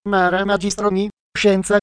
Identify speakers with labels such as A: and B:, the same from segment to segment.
A: Mara Magistroni, Scienza,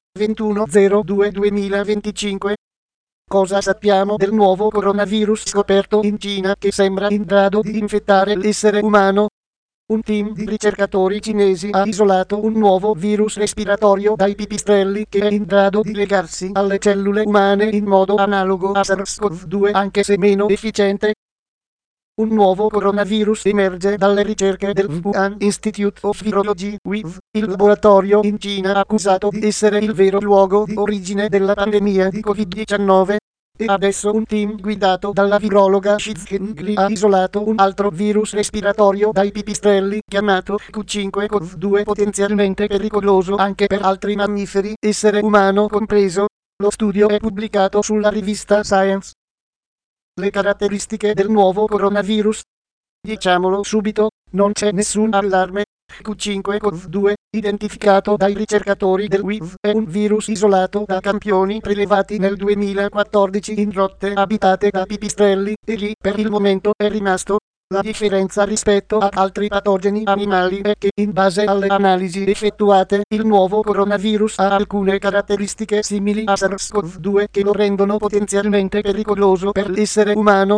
A: 21/02/2025. Cosa sappiamo del nuovo coronavirus scoperto in Cina che sembra in grado di infettare l'essere umano? Un team di ricercatori cinesi ha isolato un nuovo virus respiratorio dai pipistrelli che è in grado di legarsi alle cellule umane in modo analogo a SARS-CoV-2 anche se meno efficiente. Un nuovo coronavirus emerge dalle ricerche del Wuhan Institute of Virology, WIV, il laboratorio in Cina accusato di essere il vero luogo di origine della pandemia di Covid-19. E adesso un team guidato dalla virologa Shizhen Li ha isolato un altro virus respiratorio dai pipistrelli chiamato Q5-CoV2 potenzialmente pericoloso anche per altri mammiferi, essere umano compreso. Lo studio è pubblicato sulla rivista Science. Le caratteristiche del nuovo coronavirus. Diciamolo subito, non c'è nessun allarme. Q5-CoV2, identificato dai ricercatori del WIV, è un virus isolato da campioni prelevati nel 2014 in rotte abitate da pipistrelli, e lì per il momento è rimasto. La differenza rispetto ad altri patogeni animali è che, in base alle analisi effettuate, il nuovo coronavirus ha alcune caratteristiche simili a SARS-CoV-2 che lo rendono potenzialmente pericoloso per l'essere umano.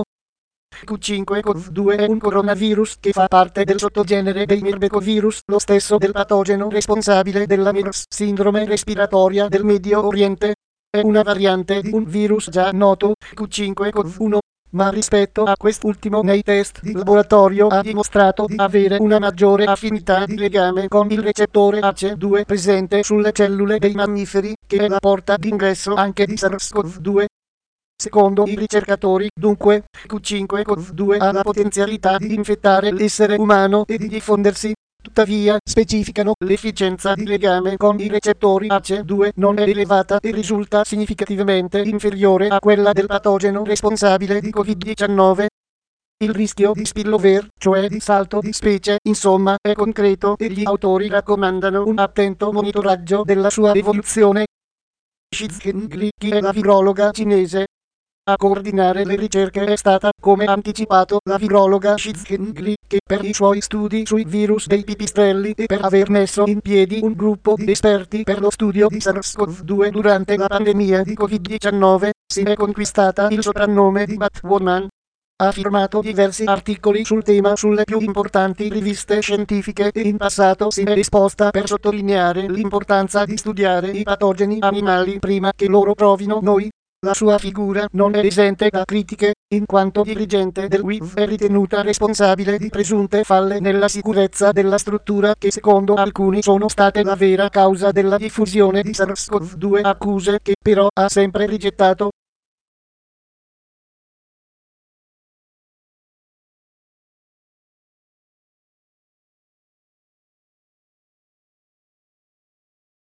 A: Q5-CoV2 è un coronavirus che fa parte del sottogenere dei mirbecovirus, lo stesso del patogeno responsabile della MERS, sindrome respiratoria del Medio Oriente. È una variante di un virus già noto, Q5-CoV1, ma rispetto a quest'ultimo nei test di laboratorio ha dimostrato di avere una maggiore affinità di legame con il recettore ACE2 presente sulle cellule dei mammiferi, che è la porta d'ingresso anche di SARS-CoV-2. Secondo i ricercatori, dunque, Q5-CoV2 ha la potenzialità di infettare l'essere umano e di diffondersi. Tuttavia, specificano, l'efficienza di legame con i recettori ACE2 non è elevata e risulta significativamente inferiore a quella del patogeno responsabile di Covid-19. Il rischio di spillover, cioè di salto di specie, insomma, è concreto e gli autori raccomandano un attento monitoraggio della sua evoluzione. Shizhen Li, chi è la virologa cinese? A coordinare le ricerche è stata, come anticipato, la virologa Shizhen Li, che per i suoi studi sui virus dei pipistrelli e per aver messo in piedi un gruppo di esperti per lo studio di SARS-CoV-2 durante la pandemia di Covid-19, si è conquistata il soprannome di Batwoman. Ha firmato diversi articoli sul tema sulle più importanti riviste scientifiche e in passato si è esposta per sottolineare l'importanza di studiare i patogeni animali prima che loro provino noi. La sua figura non è esente da critiche, in quanto dirigente del WIV è ritenuta responsabile di presunte falle nella sicurezza della struttura che secondo alcuni sono state la vera causa della diffusione di SARS-CoV-2, accuse che però ha sempre rigettato.